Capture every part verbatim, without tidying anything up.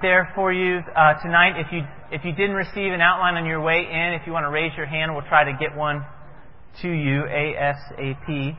there for you uh, tonight. If you if you didn't receive an outline on your way in, if you want to raise your hand, we'll try to get one to you ASAP.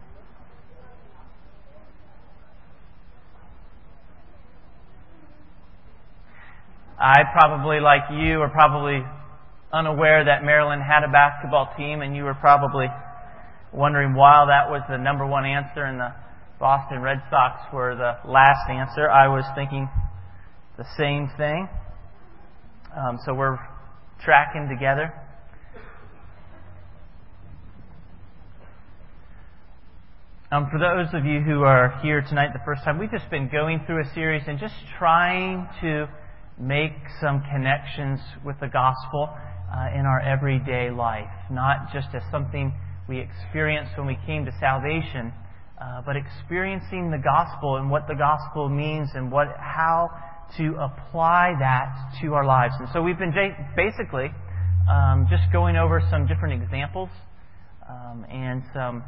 I probably, like you, are probably unaware that Maryland had a basketball team, and you were probably wondering why that was the number one answer and the Boston Red Sox were the last answer. I was thinking the same thing. Um, so we're tracking together. Um, for those of you who are here tonight the first time, we've just been going through a series and just trying to make some connections with the gospel uh, in our everyday life. Not just as something we experienced when we came to salvation, uh, but experiencing the gospel and what the gospel means and what how to apply that to our lives. And so we've been basically um, just going over some different examples um, and some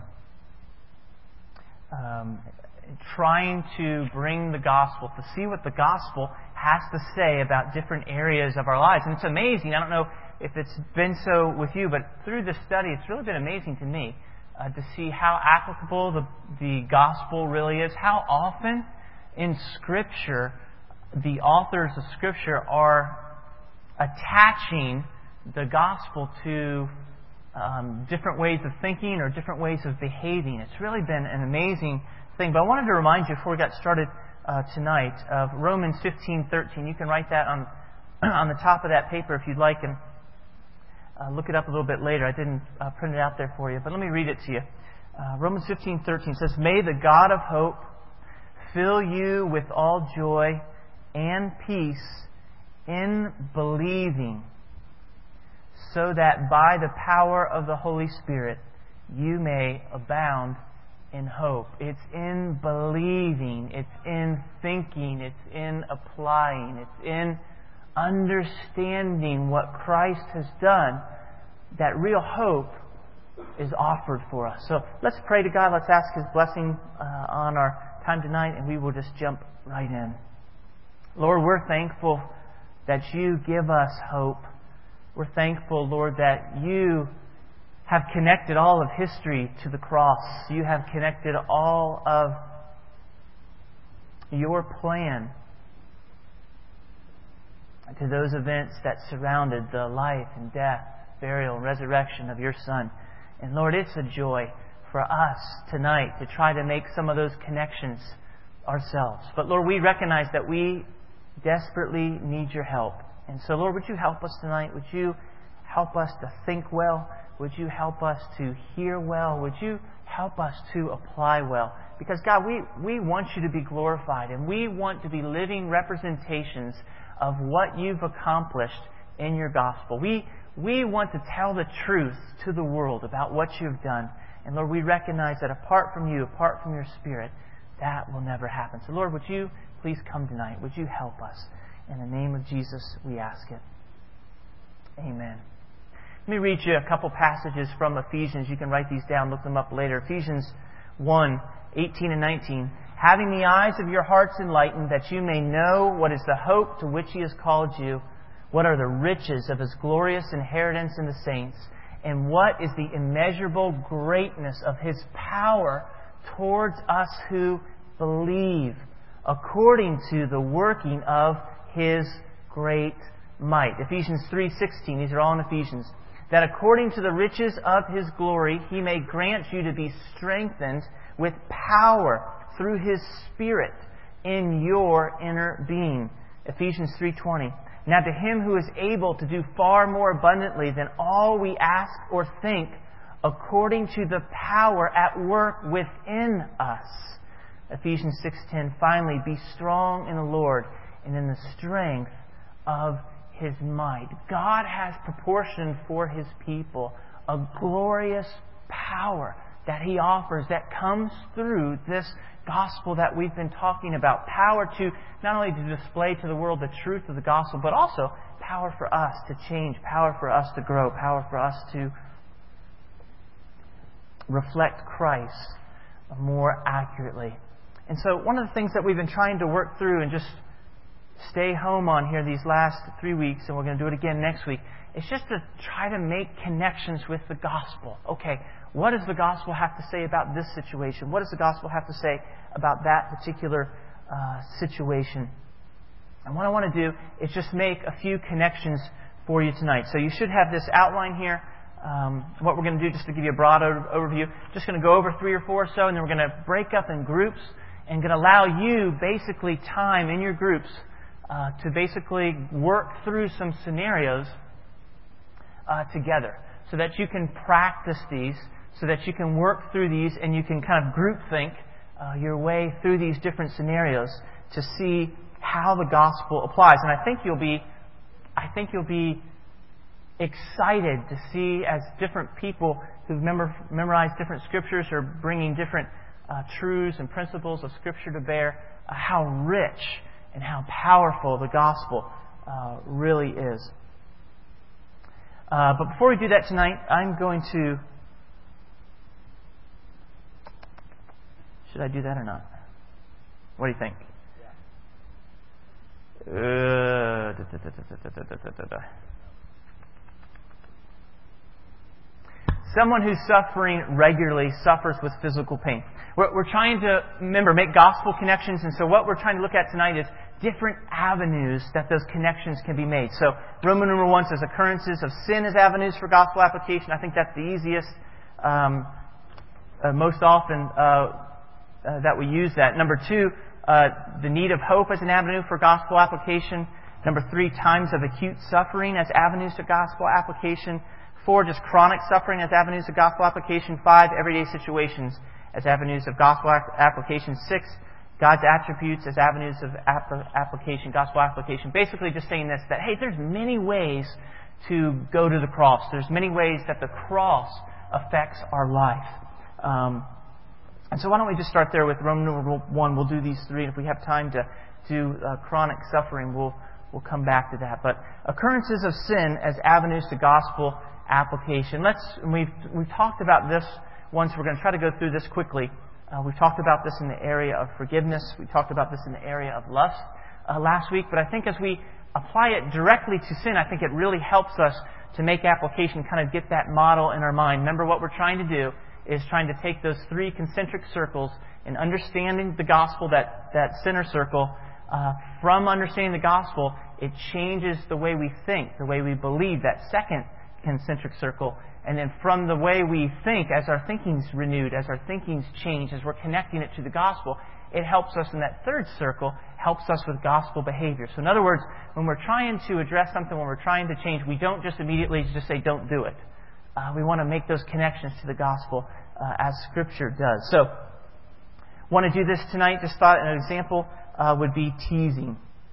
um, trying to bring the gospel, to see what the gospel has to say about different areas of our lives. And it's amazing. I don't know if it's been so with you, but through this study, it's really been amazing to me uh, to see how applicable the, the gospel really is, how often in Scripture the authors of Scripture are attaching the gospel to um, different ways of thinking or different ways of behaving. It's really been an amazing thing. But I wanted to remind you before we got started uh, tonight of Romans fifteen thirteen. You can write that on on the top of that paper if you'd like, and uh, look it up a little bit later. I didn't uh, print it out there for you, but let me read it to you. Uh, Romans fifteen thirteen says, "May the God of hope fill you with all joy and peace in believing, so that by the power of the Holy Spirit you may abound in hope." It's in believing, it's in thinking, it's in applying, it's in understanding what Christ has done that real hope is offered for us. So let's pray to God. Let's ask His blessing uh, on our time tonight, and we will just jump right in. Lord, we're thankful that You give us hope. We're thankful, Lord, that You have connected all of history to the cross. You have connected all of Your plan to those events that surrounded the life and death, burial and resurrection of Your Son. And Lord, it's a joy for us tonight to try to make some of those connections ourselves. But Lord, we recognize that we desperately need Your help. And so Lord, would You help us tonight? Would You help us to think well? Would You help us to hear well? Would You help us to apply well? Because God, we, we want You to be glorified, and we want to be living representations of what You've accomplished in Your gospel. We, we want to tell the truth to the world about what You've done. And Lord, we recognize that apart from You, apart from Your Spirit, that will never happen. So Lord, would You please come tonight? Would You help us? In the name of Jesus, we ask it. Amen. Let me read you a couple passages from Ephesians. You can write these down, look them up later. Ephesians one, eighteen and nineteen. "Having the eyes of your hearts enlightened, that you may know what is the hope to which He has called you, what are the riches of His glorious inheritance in the saints, and what is the immeasurable greatness of His power towards us who believe, according to the working of His great might." Ephesians three sixteen. These are all in Ephesians. "That according to the riches of His glory, He may grant you to be strengthened with power through His Spirit in your inner being." Ephesians three twenty. "Now to Him who is able to do far more abundantly than all we ask or think, according to the power at work within us." Ephesians six ten. "Finally, be strong in the Lord and in the strength of His might." God has proportioned for His people a glorious power that He offers that comes through this gospel that we've been talking about. Power to not only to display to the world the truth of the gospel, but also power for us to change, power for us to grow, power for us to reflect Christ more accurately. And so one of the things that we've been trying to work through and just stay home on here these last three weeks, and we're going to do it again next week, it's just to try to make connections with the gospel. Okay, what does the gospel have to say about this situation? What does the gospel have to say about that particular uh, situation? And what I want to do is just make a few connections for you tonight. So you should have this outline here. Um, what we're going to do, just to give you a broad overview, just going to go over three or four or so, and then we're going to break up in groups and going to allow you basically time in your groups uh, to basically work through some scenarios uh, together so that you can practice these, so that you can work through these, and you can kind of group think uh, your way through these different scenarios to see how the gospel applies. And I think you'll be, I think you'll be excited to see, as different people who've memor- memorized different scriptures are bringing different uh, truths and principles of Scripture to bear, uh, how rich and how powerful the gospel uh, really is. Uh, but before we do that tonight, I'm going to... Should I do that or not? What do you think? Uh, da, da, da, da, da, da, da, da. Someone who's suffering regularly suffers with physical pain. We're, we're trying to, remember, make gospel connections, and so what we're trying to look at tonight is different avenues that those connections can be made. So Roman number one says occurrences of sin as avenues for gospel application. I think that's the easiest, um, uh, most often uh, uh, that we use that. Number two, uh, the need of hope as an avenue for gospel application. Number three, times of acute suffering as avenues to gospel application. Four, just chronic suffering as avenues of gospel application. Five, everyday situations as avenues of gospel application. Six, God's attributes as avenues of application, gospel application. Basically just saying this, that, hey, there's many ways to go to the cross. There's many ways that the cross affects our life. Um, and so why don't we just start there with Roman numeral one. We'll do these three. And if we have time to do uh, chronic suffering, we'll, we'll come back to that. But occurrences of sin as avenues to gospel application. Let's, we've, we've talked about this once. We're going to try to go through this quickly. Uh, we've talked about this in the area of forgiveness. We talked about this in the area of lust uh, last week. But I think as we apply it directly to sin, I think it really helps us to make application, kind of get that model in our mind. Remember, what we're trying to do is trying to take those three concentric circles and understanding the gospel, that, that center circle. Uh, from understanding the gospel, it changes the way we think, the way we believe, that second concentric circle. And then from the way we think, as our thinking's renewed, as our thinking's changed, as we're connecting it to the gospel, it helps us in that third circle, helps us with gospel behavior. So in other words, when we're trying to address something, when we're trying to change, we don't just immediately just say, don't do it. Uh, we want to make those connections to the gospel uh, as Scripture does. So, want to do this tonight. Just thought an example uh, would be teasing.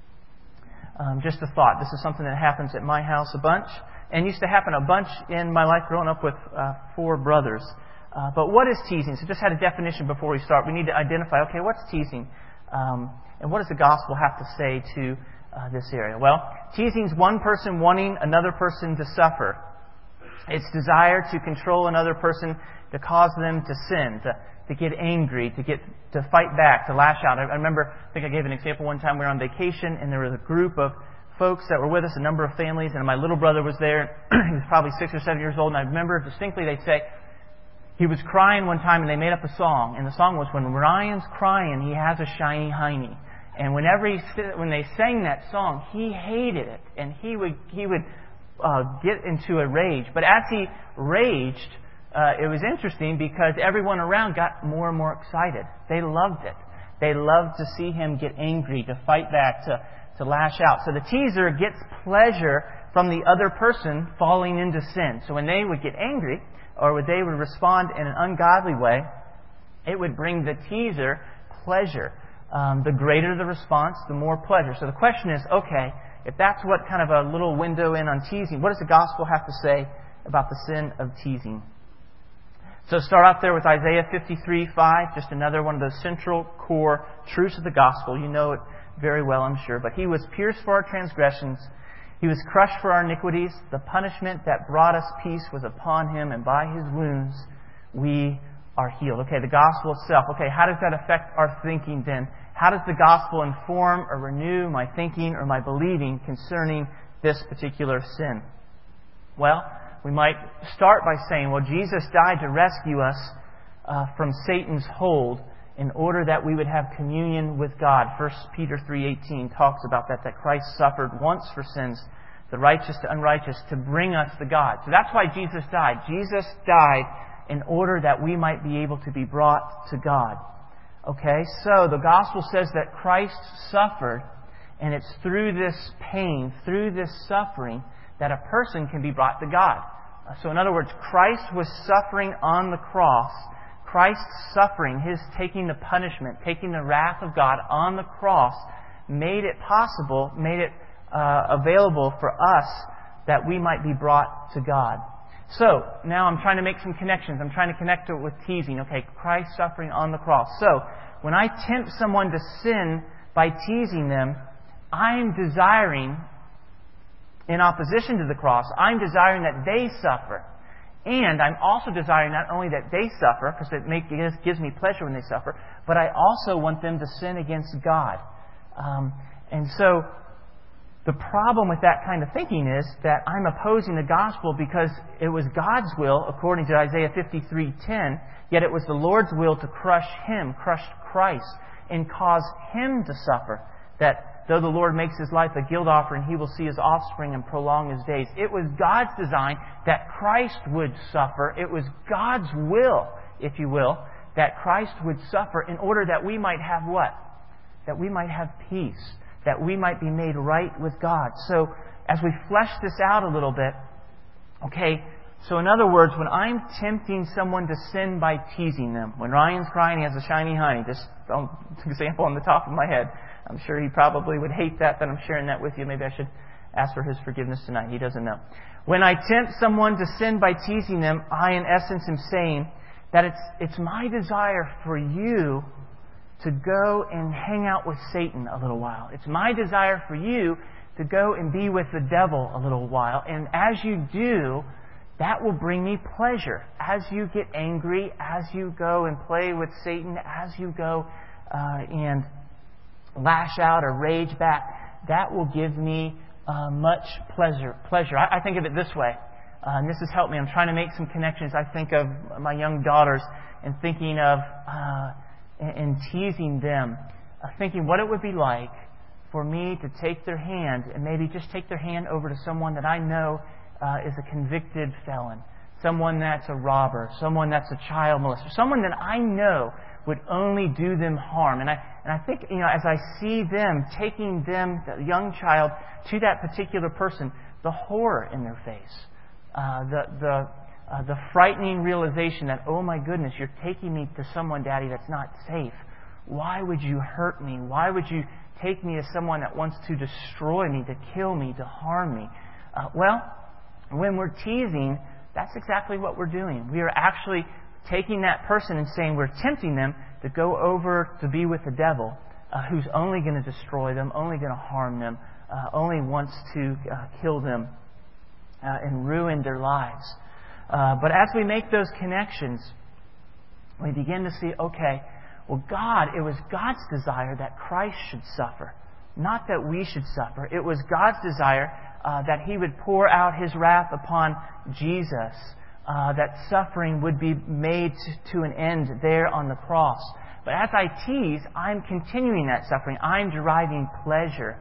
Um, just a thought. This is something that happens at my house a bunch, and used to happen a bunch in my life growing up with uh, four brothers. Uh, but what is teasing? So just had a definition before we start. We need to identify, okay, what's teasing? Um, and what does the gospel have to say to uh, this area? Well, teasing is one person wanting another person to suffer. It's desire to control another person, to cause them to sin, to, to get angry, to get to fight back, to lash out. I, I remember, I think I gave an example one time. We were on vacation, and there was a group of folks that were with us, a number of families, and my little brother was there. He was probably six or seven years old, and I remember distinctly they'd say, he was crying one time, and they made up a song, and the song was, when Ryan's crying, he has a shiny hiney. And whenever he, when they sang that song, he hated it, and he would he would uh, get into a rage. But as he raged, uh, it was interesting because everyone around got more and more excited. They loved it. They loved to see him get angry, to fight back, to to lash out. So the teaser gets pleasure from the other person falling into sin. So when they would get angry, or when they would respond in an ungodly way, it would bring the teaser pleasure. Um, the greater the response, the more pleasure. So the question is, okay, if that's what kind of a little window in on teasing, what does the gospel have to say about the sin of teasing? So start off there with Isaiah fifty-three five, just another one of those central core truths of the gospel. You know it very well, I'm sure. But He was pierced for our transgressions. He was crushed for our iniquities. The punishment that brought us peace was upon Him, and by His wounds we are healed. Okay, the gospel itself. Okay, how does that affect our thinking then? How does the gospel inform or renew my thinking or my believing concerning this particular sin? Well, we might start by saying, well, Jesus died to rescue us uh, from Satan's hold in order that we would have communion with God. First Peter three eighteen talks about that, that Christ suffered once for sins, the righteous to unrighteous, to bring us to God. So that's why Jesus died. Jesus died in order that we might be able to be brought to God. Okay, so the gospel says that Christ suffered, and it's through this pain, through this suffering, that a person can be brought to God. So in other words, Christ was suffering on the cross. Christ's suffering, His taking the punishment, taking the wrath of God on the cross, made it possible, made it uh, available for us that we might be brought to God. So, now I'm trying to make some connections. I'm trying to connect it with teasing. Okay, Christ suffering on the cross. So, when I tempt someone to sin by teasing them, I'm desiring, in opposition to the cross, I'm desiring that they suffer. And I'm also desiring not only that they suffer, because it, make, it gives me pleasure when they suffer, but I also want them to sin against God. Um, and so, the problem with that kind of thinking is that I'm opposing the gospel because it was God's will, according to Isaiah fifty-three ten, yet it was the Lord's will to crush Him, crush Christ, and cause Him to suffer. That though the Lord makes His life a guilt offering, He will see His offspring and prolong His days. It was God's design that Christ would suffer. It was God's will, if you will, that Christ would suffer in order that we might have what? That we might have peace. That we might be made right with God. So, as we flesh this out a little bit, okay, so in other words, when I'm tempting someone to sin by teasing them, when Ryan's crying, he has a shiny honey, just an example on the top of my head. I'm sure he probably would hate that, that I'm sharing that with you. Maybe I should ask for his forgiveness tonight. He doesn't know. When I tempt someone to sin by teasing them, I, in essence, am saying that it's, it's my desire for you to go and hang out with Satan a little while. It's my desire for you to go and be with the devil a little while. And as you do, that will bring me pleasure. As you get angry, as you go and play with Satan, as you go uh, and lash out or rage back, that will give me uh, much pleasure. Pleasure. I, I think of it this way, uh, and this has helped me. I'm trying to make some connections. I think of my young daughters and thinking of uh, and teasing them, uh, thinking what it would be like for me to take their hand and maybe just take their hand over to someone that I know uh, is a convicted felon, someone that's a robber, someone that's a child molester, someone that I know would only do them harm. And I and I think, you know, as I see them taking them, the young child, to that particular person, the horror in their face, uh, the the Uh, the frightening realization that, oh my goodness, you're taking me to someone, Daddy, that's not safe. Why would you hurt me? Why would you take me to someone that wants to destroy me, to kill me, to harm me? Uh, well, when we're teasing, that's exactly what we're doing. We are actually taking that person and saying we're tempting them to go over to be with the devil, uh, who's only going to destroy them, only going to harm them, uh, only wants to uh, kill them uh, and ruin their lives. Uh, but as we make those connections, we begin to see, okay, well, God, it was God's desire that Christ should suffer, not that we should suffer. It was God's desire uh, that He would pour out His wrath upon Jesus, uh, that suffering would be made to an end there on the cross. But as I tease, I'm continuing that suffering. I'm deriving pleasure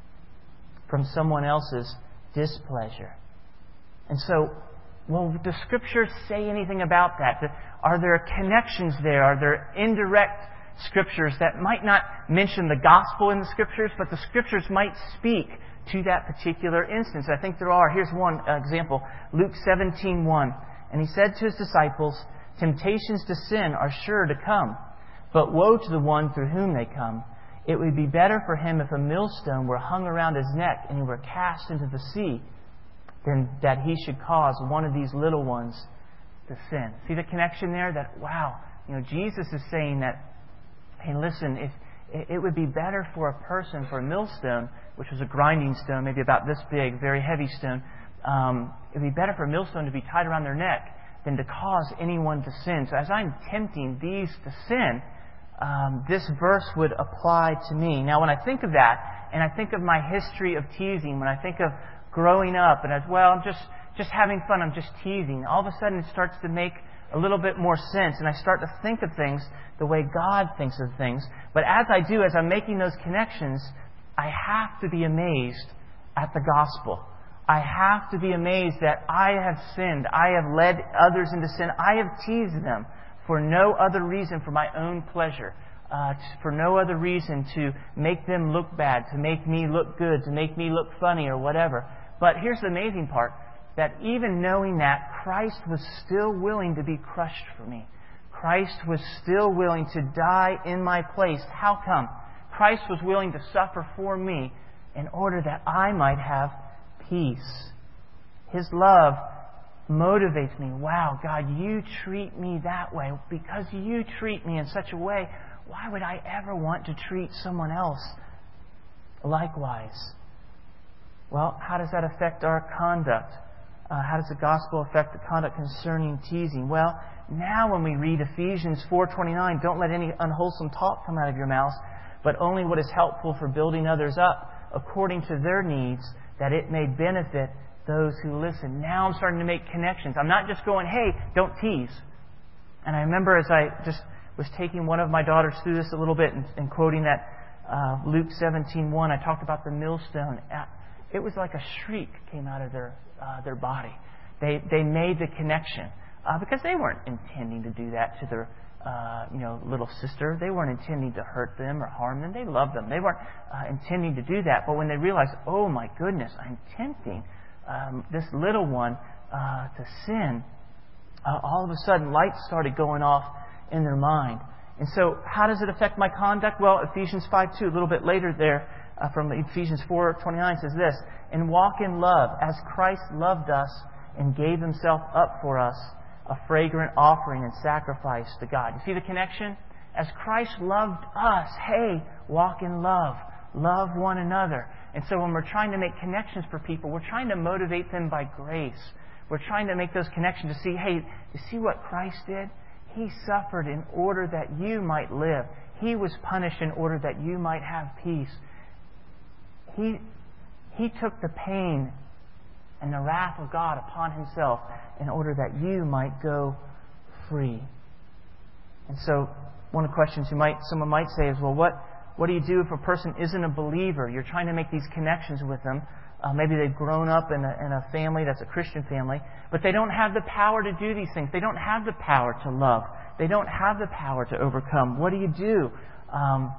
from someone else's displeasure. And so, well, do Scriptures say anything about that? Are there connections there? Are there indirect Scriptures that might not mention the gospel in the Scriptures, but the Scriptures might speak to that particular instance? I think there are. Here's one example. Luke seventeen one. And He said to His disciples, "Temptations to sin are sure to come, but woe to the one through whom they come. It would be better for him if a millstone were hung around his neck and he were cast into the sea, than that he should cause one of these little ones to sin." See the connection there? That, wow, you know, Jesus is saying that, hey, listen, if it would be better for a person, for a millstone, which was a grinding stone, maybe about this big, very heavy stone, um, it would be better for a millstone to be tied around their neck than to cause anyone to sin. So as I'm tempting these to sin, um, this verse would apply to me. Now, when I think of that, and I think of my history of teasing, when I think of growing up, and as well, I'm just, just having fun, I'm just teasing, all of a sudden it starts to make a little bit more sense, and I start to think of things the way God thinks of things. But as I do, as I'm making those connections, I have to be amazed at the gospel. I have to be amazed that I have sinned. I have led others into sin. I have teased them for no other reason, for my own pleasure, uh, for no other reason to make them look bad, to make me look good, to make me look funny or whatever. But here's the amazing part, that even knowing that, Christ was still willing to be crushed for me. Christ was still willing to die in my place. How come? Christ was willing to suffer for me in order that I might have peace. His love motivates me. Wow, God, you treat me that way. Because you treat me in such a way, why would I ever want to treat someone else likewise? Well, how does that affect our conduct? Uh, how does the gospel affect the conduct concerning teasing? Well, now when we read Ephesians four twenty-nine, don't let any unwholesome talk come out of your mouths, but only what is helpful for building others up according to their needs, that it may benefit those who listen. Now I'm starting to make connections. I'm not just going, hey, don't tease. And I remember as I just was taking one of my daughters through this a little bit and, and quoting that uh, Luke seventeen one, I talked about the millstone. It was like a shriek came out of their uh, their body. They they made the connection uh, because they weren't intending to do that to their uh, you know little sister. They weren't intending to hurt them or harm them. They loved them. They weren't uh, intending to do that. But when they realized, oh my goodness, I'm tempting um, this little one uh, to sin, uh, all of a sudden lights started going off in their mind. And so, how does it affect my conduct? Well, Ephesians five two, a little bit later there. Uh, from Ephesians four twenty-nine says this, and walk in love as Christ loved us and gave Himself up for us, a fragrant offering and sacrifice to God. You see the connection? As Christ loved us, hey, walk in love. Love one another. And so when we're trying to make connections for people, we're trying to motivate them by grace. We're trying to make those connections to see, hey, you see what Christ did? He suffered in order that you might live. He was punished in order that you might have peace. He, he took the pain and the wrath of God upon Himself in order that you might go free. And so, one of the questions you might, someone might say is, well, what, what do you do if a person isn't a believer? You're trying to make these connections with them. Uh, maybe they've grown up in a, in a family that's a Christian family, but they don't have the power to do these things. They don't have the power to love. They don't have the power to overcome. What do you do? Um,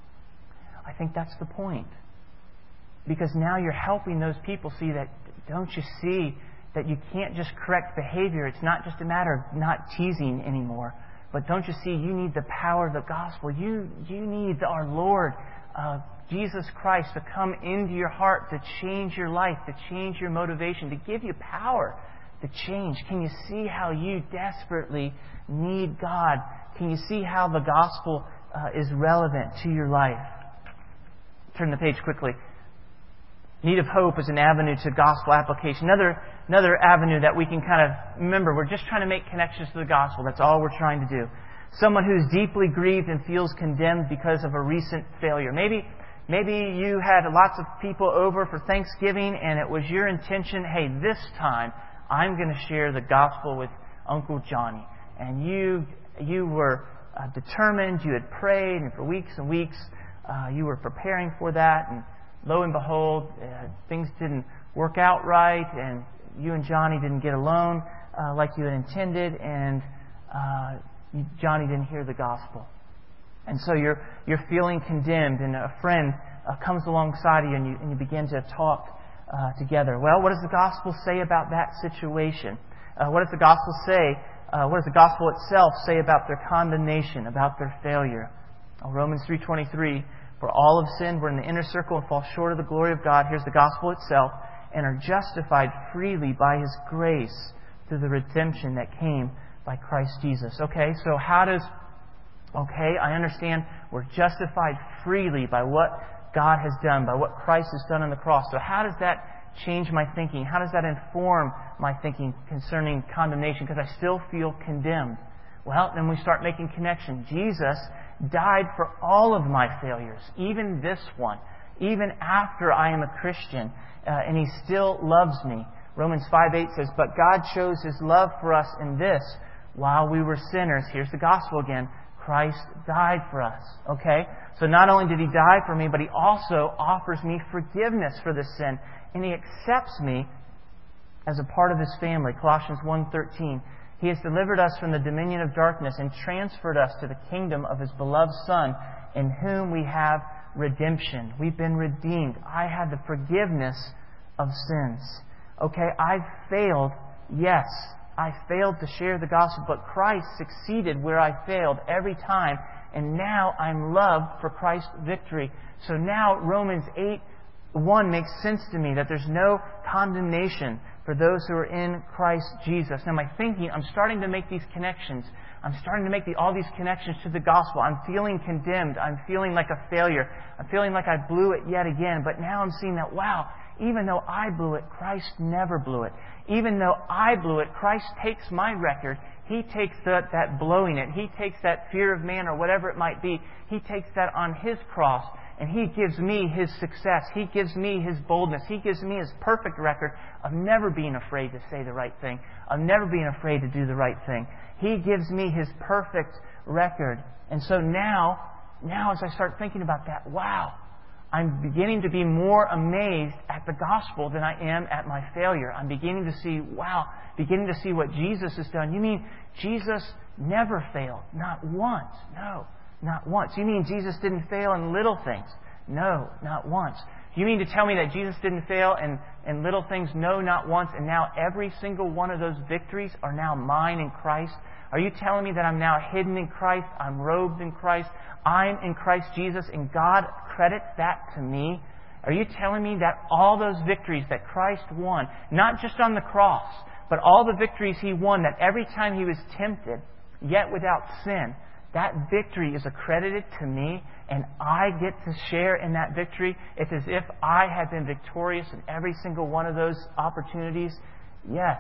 I think that's the point. Because now you're helping those people see that, don't you see, that you can't just correct behavior. It's not just a matter of not teasing anymore. But don't you see, you need the power of the gospel. You, you need our Lord, uh, Jesus Christ, to come into your heart, to change your life, to change your motivation, to give you power to change. Can you see how you desperately need God? Can you see how the gospel uh, is relevant to your life? Turn the page quickly. Need of hope is an avenue to gospel application. Another, another avenue that we can kind of remember, we're just trying to make connections to the gospel. That's all we're trying to do. Someone who's deeply grieved and feels condemned because of a recent failure. Maybe, maybe you had lots of people over for Thanksgiving and it was your intention, hey, this time I'm going to share the gospel with Uncle Johnny. And you, you were uh, determined, you had prayed, and for weeks and weeks uh, you were preparing for that, and lo and behold, uh, things didn't work out right, and you and Johnny didn't get along uh, like you had intended, and uh, Johnny didn't hear the gospel. And so you're you're feeling condemned, and a friend uh, comes alongside you, and you and you begin to talk uh, together. Well, what does the gospel say about that situation? Uh, what does the gospel say? Uh, what does the gospel itself say about their condemnation, about their failure? Well, Romans three twenty-three. For all have sinned, we're in the inner circle and fall short of the glory of God. Here's the gospel itself. And are justified freely by His grace through the redemption that came by Christ Jesus. Okay, so how does... Okay, I understand we're justified freely by what God has done, by what Christ has done on the cross. So how does that change my thinking? How does that inform my thinking concerning condemnation? Because I still feel condemned. Well, then we start making connection. Jesus died for all of my failures, even this one, even after I am a Christian, uh, and He still loves me. Romans five eight says, "But God shows His love for us in this, while we were sinners," here's the gospel again, "Christ died for us." Okay? So not only did He die for me, but He also offers me forgiveness for this sin. And He accepts me as a part of His family. Colossians one thirteen. "He has delivered us from the dominion of darkness and transferred us to the kingdom of His beloved Son, in whom we have redemption." We've been redeemed. I have the forgiveness of sins. Okay, I've failed. Yes, I failed to share the gospel, but Christ succeeded where I failed every time. And now I'm loved for Christ's victory. So now Romans eight one makes sense to me, that there's no condemnation for those who are in Christ Jesus. Now my thinking, I'm starting to make these connections. I'm starting to make the, all these connections to the gospel. I'm feeling condemned. I'm feeling like a failure. I'm feeling like I blew it yet again. But now I'm seeing that, wow, even though I blew it, Christ never blew it. Even though I blew it, Christ takes my record. He takes that, that blowing it. He takes that fear of man or whatever it might be. He takes that on His cross. And He gives me His success. He gives me His boldness. He gives me His perfect record of never being afraid to say the right thing, of never being afraid to do the right thing. He gives me His perfect record. And so now, now as I start thinking about that, wow, I'm beginning to be more amazed at the gospel than I am at my failure. I'm beginning to see, wow, beginning to see what Jesus has done. You mean Jesus never failed? Not once. No. Not once. You mean Jesus didn't fail in little things? No, not once. You mean to tell me that Jesus didn't fail in, in little things? No, not once. And now every single one of those victories are now mine in Christ? Are you telling me that I'm now hidden in Christ? I'm robed in Christ? I'm in Christ Jesus and God credits that to me? Are you telling me that all those victories that Christ won, not just on the cross, but all the victories He won, that every time He was tempted, yet without sin, that victory is accredited to me and I get to share in that victory? It's as if I had been victorious in every single one of those opportunities? Yes.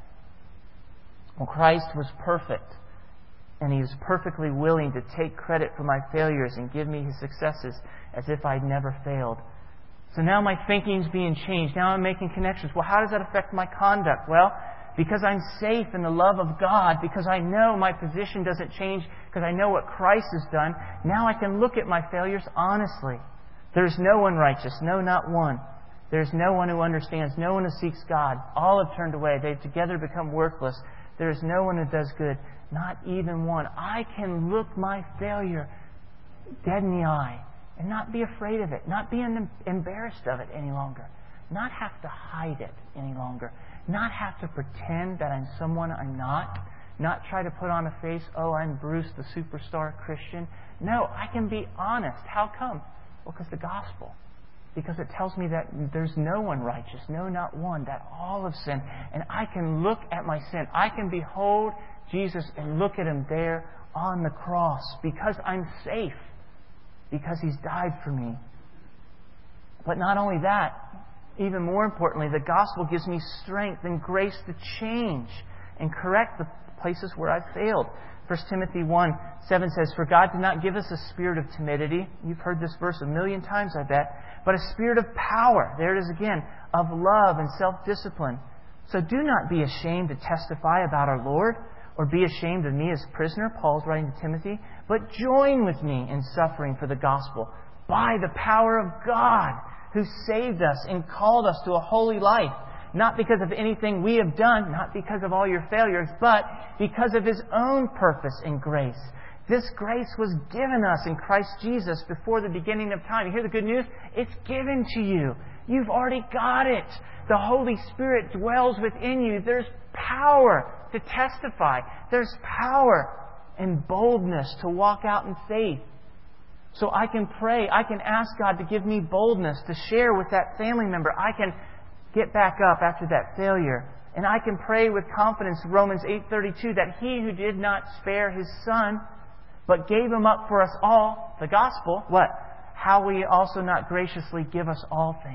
Well, Christ was perfect and He was perfectly willing to take credit for my failures and give me His successes as if I'd never failed. So now my thinking's being changed. Now I'm making connections. Well, how does that affect my conduct? Well, because I'm safe in the love of God, because I know my position doesn't change, because I know what Christ has done, now I can look at my failures honestly. There's no one righteous, no, not one. There's no one who understands, no one who seeks God. All have turned away. They've together become worthless. There is no one who does good, not even one. I can look my failure dead in the eye and not be afraid of it, not be embarrassed of it any longer, not have to hide it any longer, not have to pretend that I'm someone I'm not, not try to put on a face, oh, I'm Bruce, the superstar Christian. No, I can be honest. How come? Well, because the gospel. Because it tells me that there's no one righteous, no, not one, that all have sinned. And I can look at my sin. I can behold Jesus and look at Him there on the cross because I'm safe, because He's died for me. But not only that, even more importantly, the gospel gives me strength and grace to change and correct the places where I've failed. First Timothy one seven says, "For God did not give us a spirit of timidity." You've heard this verse a million times, I bet. "But a spirit of power," there it is again, "of love and self-discipline. So do not be ashamed to testify about our Lord, or be ashamed of me as prisoner," Paul's writing to Timothy, "but join with me in suffering for the gospel by the power of God, who saved us and called us to a holy life, not because of anything we have done, not because of all your failures, but because of His own purpose and grace. This grace was given us in Christ Jesus before the beginning of time." You hear the good news? It's given to you. You've already got it. The Holy Spirit dwells within you. There's power to testify. There's power and boldness to walk out in faith. So I can pray. I can ask God to give me boldness to share with that family member. I can get back up after that failure. And I can pray with confidence, Romans eight thirty-two, that He who did not spare His Son, but gave Him up for us all, the gospel, what? How will He also not graciously give us all things?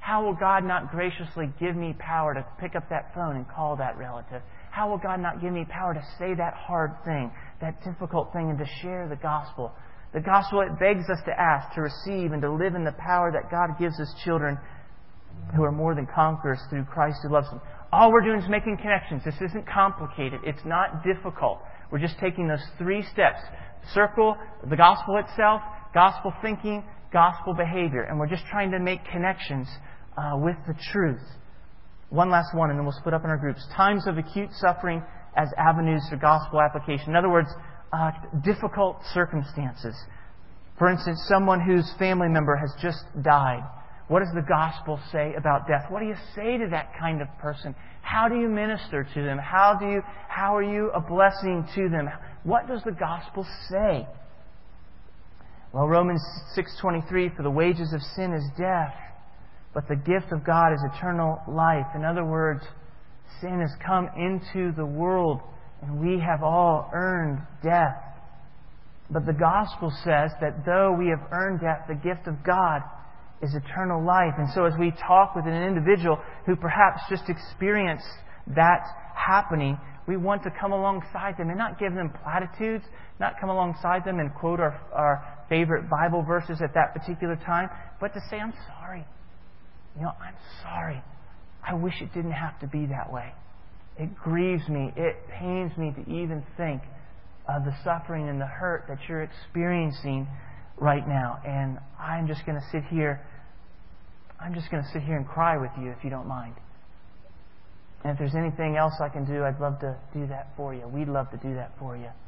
How will God not graciously give me power to pick up that phone and call that relative? How will God not give me power to say that hard thing, that difficult thing, and to share the gospel? The gospel, it begs us to ask, to receive, and to live in the power that God gives His children who are more than conquerors through Christ who loves them. All we're doing is making connections. This isn't complicated. It's not difficult. We're just taking those three steps. Circle, the gospel itself, gospel thinking, gospel behavior. And we're just trying to make connections uh, with the truth. One last one, and then we'll split up in our groups. Times of acute suffering as avenues for gospel application. In other words, uh, difficult circumstances. For instance, someone whose family member has just died. What does the gospel say about death? What do you say to that kind of person? How do you minister to them? How do you, how are you a blessing to them? What does the gospel say? Well, Romans six twenty-three, for the wages of sin is death, but the gift of God is eternal life. In other words, sin has come into the world, and we have all earned death. But the gospel says that though we have earned death, the gift of God is eternal life. And so as we talk with an individual who perhaps just experienced that happening, we want to come alongside them and not give them platitudes, not come alongside them and quote our, our favorite Bible verses at that particular time, but to say, I'm sorry. You know, I'm sorry. I wish it didn't have to be that way. It grieves me. It pains me to even think of the suffering and the hurt that you're experiencing right now. And I'm just going to sit here. I'm just going to sit here and cry with you if you don't mind. And if there's anything else I can do, I'd love to do that for you. We'd love to do that for you.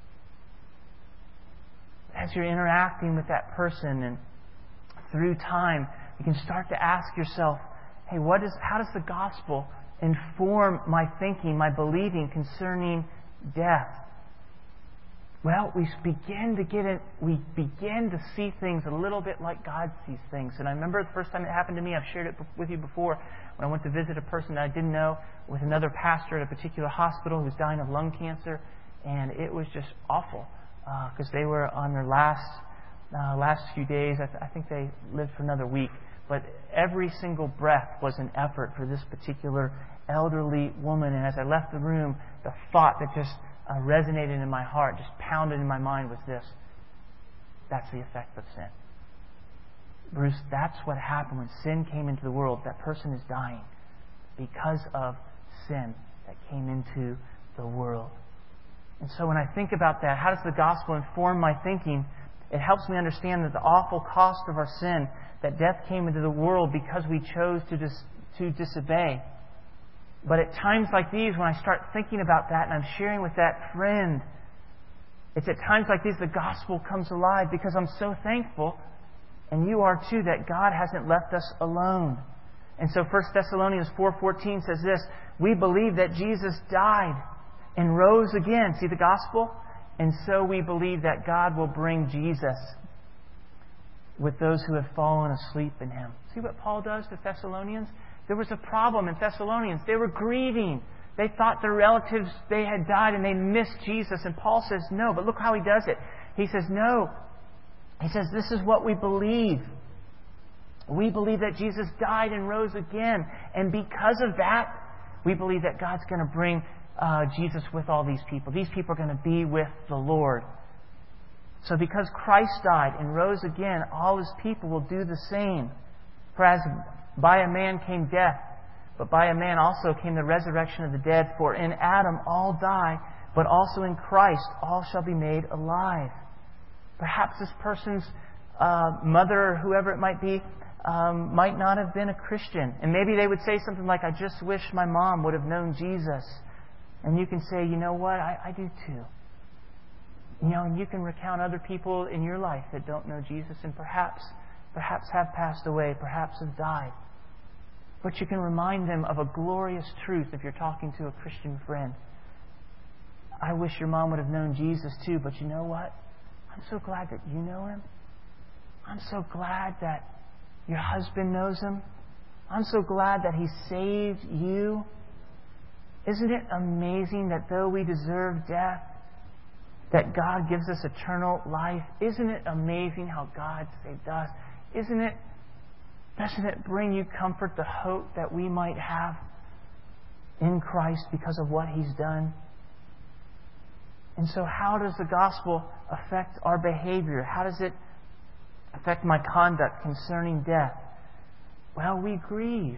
As you're interacting with that person and through time, you can start to ask yourself, hey, what is, how does the gospel inform my thinking, my believing concerning death? Well, we begin to get it, we begin to see things a little bit like God sees things. And I remember the first time it happened to me, I've shared it with you before, when I went to visit a person that I didn't know with another pastor at a particular hospital who was dying of lung cancer. And it was just awful because uh, they were on their last uh, last few days. I, th- I think they lived for another week. But every single breath was an effort for this particular elderly woman. And as I left the room, the thought that just Uh, resonated in my heart, just pounded in my mind was this. That's the effect of sin. Bruce, that's what happened when sin came into the world. That person is dying because of sin that came into the world. And so when I think about that, how does the gospel inform my thinking? It helps me understand that the awful cost of our sin, that death came into the world because we chose to dis- to disobey. But at times like these, when I start thinking about that and I'm sharing with that friend, it's at times like these the gospel comes alive because I'm so thankful, and you are too, that God hasn't left us alone. And so First Thessalonians four fourteen says this, we believe that Jesus died and rose again. See the gospel? And so we believe that God will bring Jesus with those who have fallen asleep in Him. See what Paul does to Thessalonians? There was a problem in Thessalonians. They were grieving. They thought their relatives, they had died and they missed Jesus. And Paul says, no, but look how he does it. He says, no. He says, this is what we believe. We believe that Jesus died and rose again. And because of that, we believe that God's going to bring uh, Jesus with all these people. These people are going to be with the Lord. So because Christ died and rose again, all His people will do the same. For as by a man came death, but by a man also came the resurrection of the dead. For in Adam all die, but also in Christ all shall be made alive. Perhaps this person's uh, mother or whoever it might be um, might not have been a Christian. And maybe they would say something like, I just wish my mom would have known Jesus. And you can say, you know what, I, I do too. You know, and you can recount other people in your life that don't know Jesus and perhaps Perhaps have passed away, perhaps have died. But you can remind them of a glorious truth if you're talking to a Christian friend. I wish your mom would have known Jesus too, but you know what? I'm so glad that you know Him. I'm so glad that your husband knows Him. I'm so glad that He saved you. Isn't it amazing that though we deserve death, that God gives us eternal life? Isn't it amazing how God saved us? Isn't it Doesn't it bring you comfort, the hope that we might have in Christ because of what He's done? And so how does the gospel affect our behavior? How does it affect my conduct concerning death? Well, we grieve.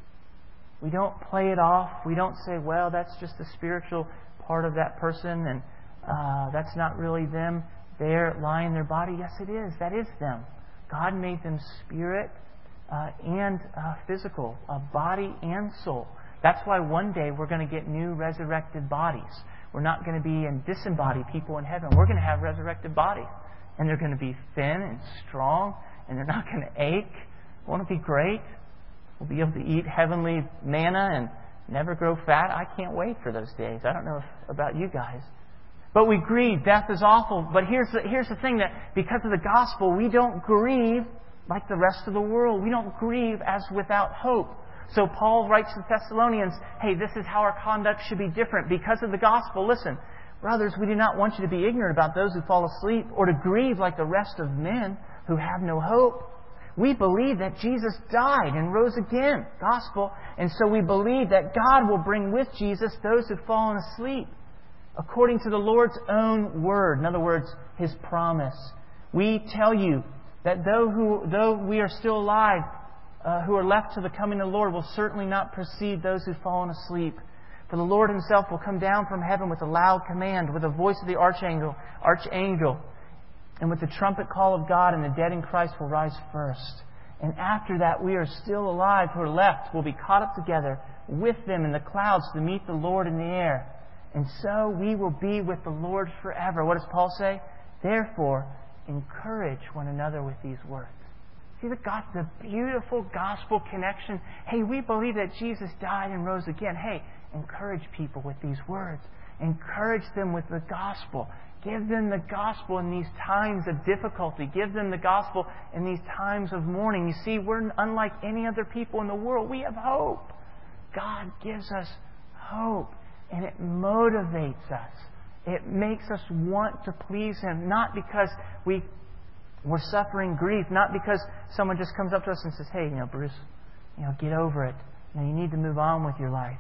We don't play it off. We don't say, well, that's just the spiritual part of that person, and uh, that's not really them there lying in their body. Yes, it is. That is them. God made them spirit uh, and uh, physical, uh, body and soul. That's why one day we're going to get new resurrected bodies. We're not going to be in disembodied people in heaven. We're going to have resurrected bodies. And they're going to be thin and strong, and they're not going to ache. Won't it be great? We'll be able to eat heavenly manna and never grow fat. I can't wait for those days. I don't know if, about you guys. But we grieve. Death is awful. But here's the, here's the thing, that because of the gospel, we don't grieve like the rest of the world. We don't grieve as without hope. So Paul writes to the Thessalonians, hey, this is how our conduct should be different. Because of the gospel, listen, brothers, we do not want you to be ignorant about those who fall asleep or to grieve like the rest of men who have no hope. We believe that Jesus died and rose again, gospel, and so we believe that God will bring with Jesus those who've fallen asleep, according to the Lord's own word. In other words, His promise. We tell you that though, who, though we are still alive, uh, who are left to the coming of the Lord, will certainly not precede those who've fallen asleep. For the Lord Himself will come down from heaven with a loud command, with the voice of the archangel, archangel, and with the trumpet call of God, and the dead in Christ will rise first. And after that, we are still alive who are left will be caught up together with them in the clouds to meet the Lord in the air. And so we will be with the Lord forever. What does Paul say? Therefore, encourage one another with these words. See the, God, the beautiful gospel connection? Hey, we believe that Jesus died and rose again. Hey, encourage people with these words. Encourage them with the gospel. Give them the gospel in these times of difficulty. Give them the gospel in these times of mourning. You see, we're unlike any other people in the world. We have hope. God gives us hope, and it motivates us. It makes us want to please Him, not because we, we're suffering grief, not because someone just comes up to us and says, hey, you know, Bruce, you know, get over it. You know, you need to move on with your life.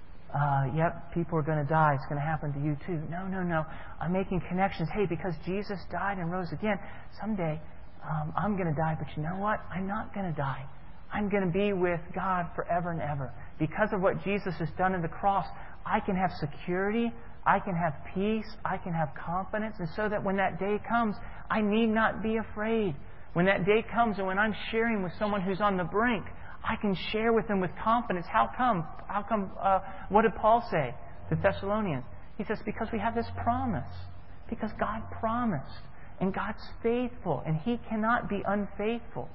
Uh, yep, people are going to die. It's going to happen to you too. No, no, no. I'm making connections. Hey, because Jesus died and rose again, someday um, I'm going to die. But you know what? I'm not going to die. I'm going to be with God forever and ever. Because of what Jesus has done in the cross, I can have security. I can have peace. I can have confidence. And so that when that day comes, I need not be afraid. When that day comes and when I'm sharing with someone who's on the brink, I can share with them with confidence. How come? How come? Uh, what did Paul say to the Thessalonians? He says, because we have this promise. Because God promised. And God's faithful. And He cannot be unfaithful.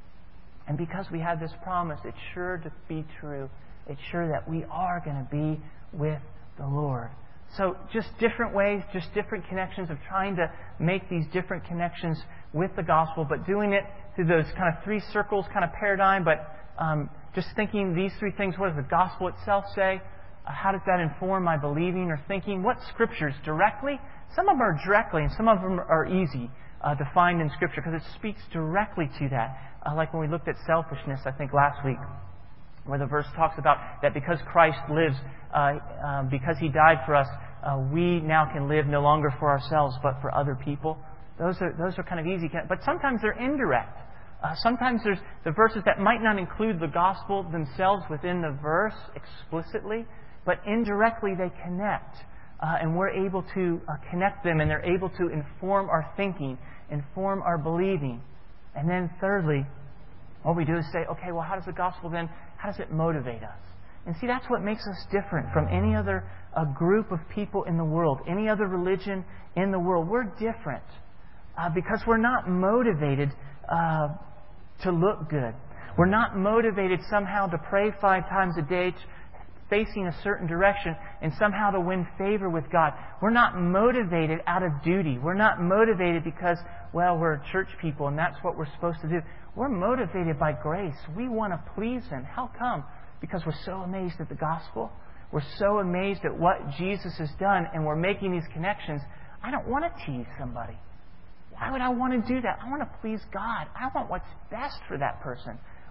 And because we have this promise, it's sure to be true. It's sure that we are going to be with the Lord. So just different ways, just different connections of trying to make these different connections with the gospel, but doing it through those kind of three circles kind of paradigm, but Um, just thinking these three things. What does the gospel itself say? Uh, how does that inform my believing or thinking? What scriptures directly? Some of them are directly, and some of them are easy uh, to find in Scripture because it speaks directly to that. Uh, like when we looked at selfishness, I think last week, where the verse talks about that because Christ lives, uh, uh, because He died for us, uh, we now can live no longer for ourselves but for other people. Those are those are kind of easy, but sometimes they're indirect. Uh, sometimes there's the verses that might not include the gospel themselves within the verse explicitly, but indirectly they connect. Uh, and we're able to uh, connect them, and they're able to inform our thinking, inform our believing. And then thirdly, what we do is say, okay, well, how does the gospel then, how does it motivate us? And see, that's what makes us different from any other uh, group of people in the world, any other religion in the world. We're different uh, because we're not motivated Uh, to look good. We're not motivated somehow to pray five times a day, facing a certain direction, and somehow to win favor with God. We're not motivated out of duty. We're not motivated because, well, we're church people and that's what we're supposed to do. We're motivated by grace. We want to please Him. How come? Because we're so amazed at the gospel. We're so amazed at what Jesus has done, and we're making these connections. I don't want to tease somebody. Why would I want to do that? I want to please God. I want what's best for that person.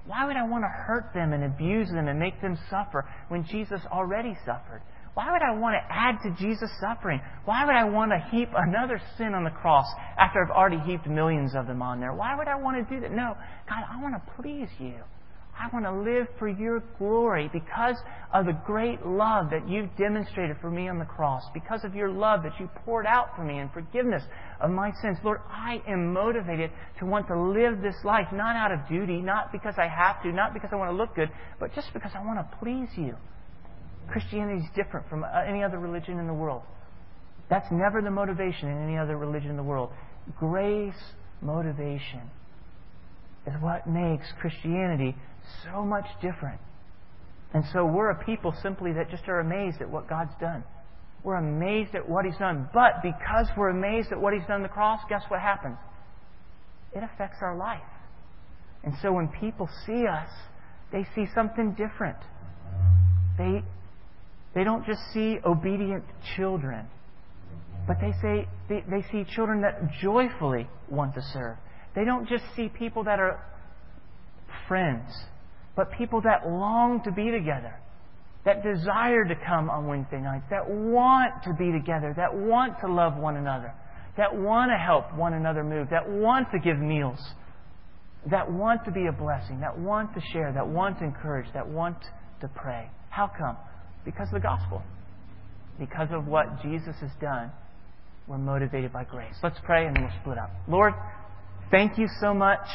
Why would I want to hurt them and abuse them and make them suffer when Jesus already suffered? Why would I want to add to Jesus' suffering? Why would I want to heap another sin on the cross after I've already heaped millions of them on there? Why would I want to do that? No, God, I want to please you. I want to live for your glory because of the great love that you've demonstrated for me on the cross, because of your love that you poured out for me and forgiveness of my sins. Lord, I am motivated to want to live this life, not out of duty, not because I have to, not because I want to look good, but just because I want to please you. Christianity is different from any other religion in the world. That's never the motivation in any other religion in the world. Grace motivation is what makes Christianity so much different. And so we're a people simply that just are amazed at what God's done. We're amazed at what He's done. But because we're amazed at what He's done on the cross, guess what happens? It affects our life. And so when people see us, they see something different. They They don't just see obedient children, but they say they, they see children that joyfully want to serve. They don't just see people that are friends, but people that long to be together, that desire to come on Wednesday nights, that want to be together, that want to love one another, that want to help one another move, that want to give meals, that want to be a blessing, that want to share, that want to encourage, that want to pray. How come? Because of the gospel. Because of what Jesus has done, we're motivated by grace. Let's pray and then we'll split up. Lord, thank you so much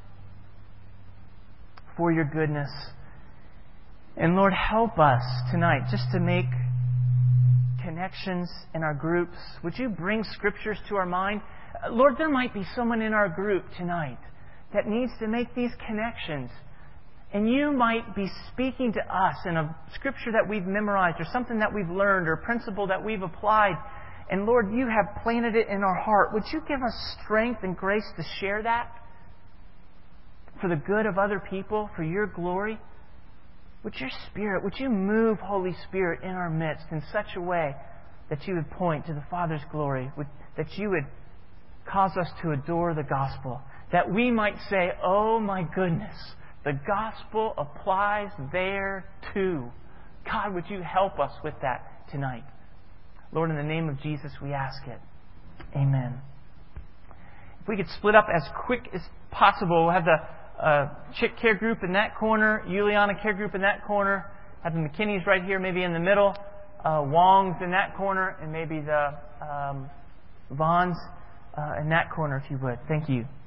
for your goodness. And Lord, help us tonight just to make connections in our groups. Would you bring scriptures to our mind? Lord, there might be someone in our group tonight that needs to make these connections. And you might be speaking to us in a scripture that we've memorized or something that we've learned or a principle that we've applied. And Lord, you have planted it in our heart. Would you give us strength and grace to share that for the good of other people, for your glory? Would your Spirit, would you move, Holy Spirit, in our midst in such a way that you would point to the Father's glory, that you would cause us to adore the gospel, that we might say, oh my goodness, the gospel applies there too. God, would you help us with that tonight? Lord, in the name of Jesus, we ask it. Amen. If we could split up as quick as possible, we'll have the uh, Chick Care Group in that corner, Juliana Care Group in that corner, have the McKinneys right here, maybe in the middle, uh, Wong's in that corner, and maybe the um, Vons uh, in that corner, if you would. Thank you.